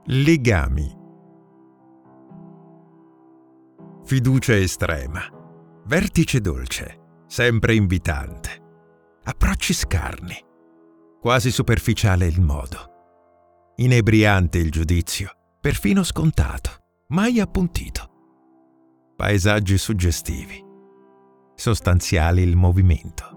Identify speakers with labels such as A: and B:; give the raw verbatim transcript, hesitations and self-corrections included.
A: Legami. Fiducia estrema, vertice dolce, sempre invitante, approcci scarni, quasi superficiale il modo, inebriante il giudizio, perfino scontato, mai appuntito, paesaggi suggestivi, sostanziali il movimento.